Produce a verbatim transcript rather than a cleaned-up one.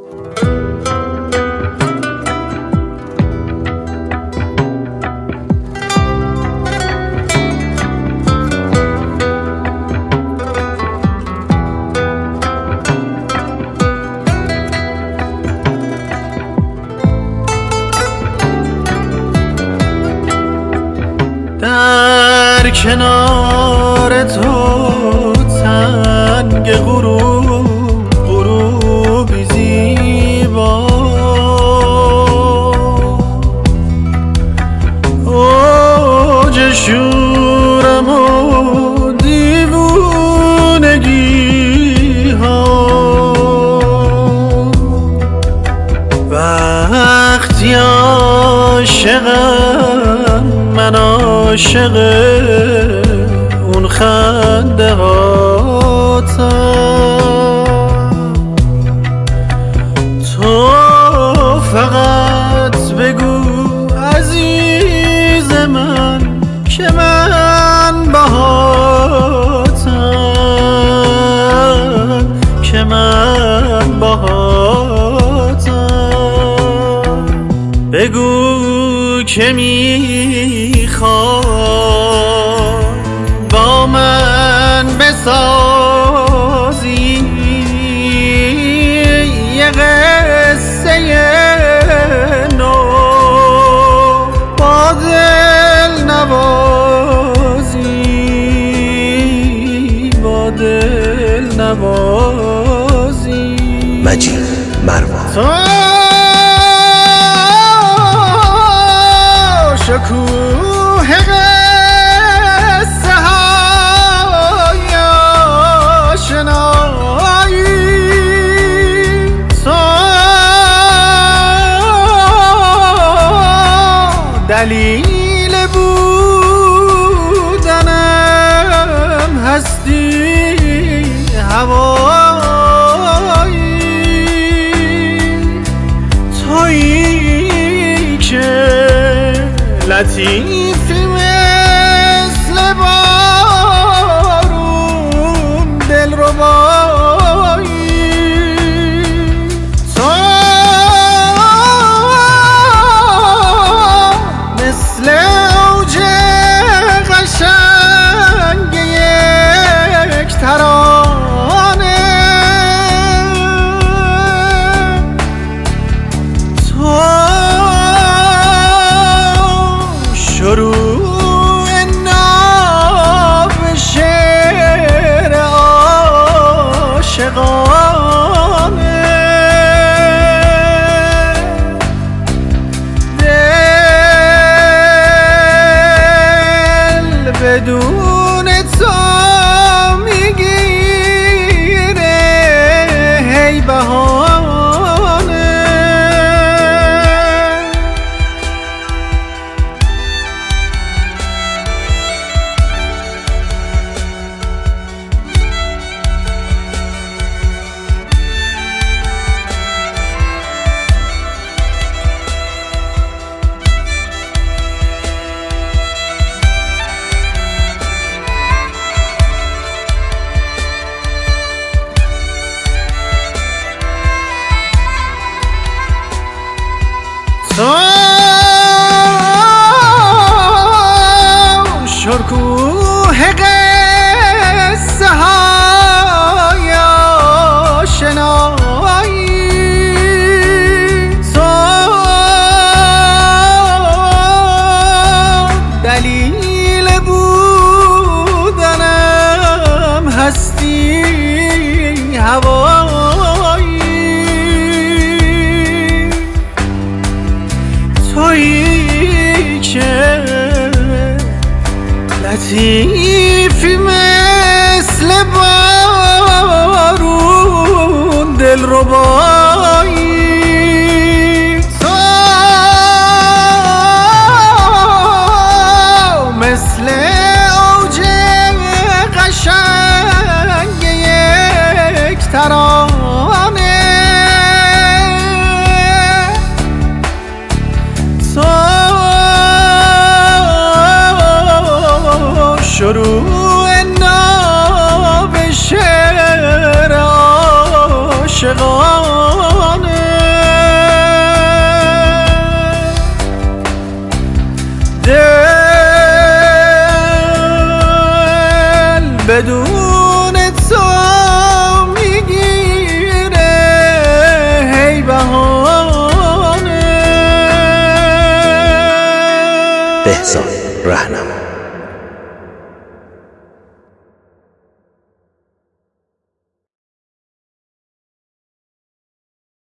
در کنار تو تنگ غروب غروبی زیبا، اوج شورم و دیوونگی ها، وقتی عاشقم من عاشق اون خنده هاتم. تو فقط بگو عزیز من که من باهاتم، که من باهاتم. بگو که میخوای با من بسازی یه قصه نو، با دل نوازی، با دل نوازی. مجید مروان. شکوه قصه های آشنایی، تو دلیل بودنم هستی هوایی، تویی که لطیفی مثل بارون دلربایی، تو مثل اوج قشنگ یک ترانه، تو شروع ناب شعر عاشقانه، دل بدون تو میگیره هی بهانه. تو شکوه قصه های آشنایی، تو دلیل بودنم هستی هوایی، تویی که لطیفی مثل بارون دلربایی، تو مثل اوج قشنگ یک ترانه، تو شروع ناب شعر عاشقانه. بدون تو میگیره هی بهانه. بهزاد رهنما.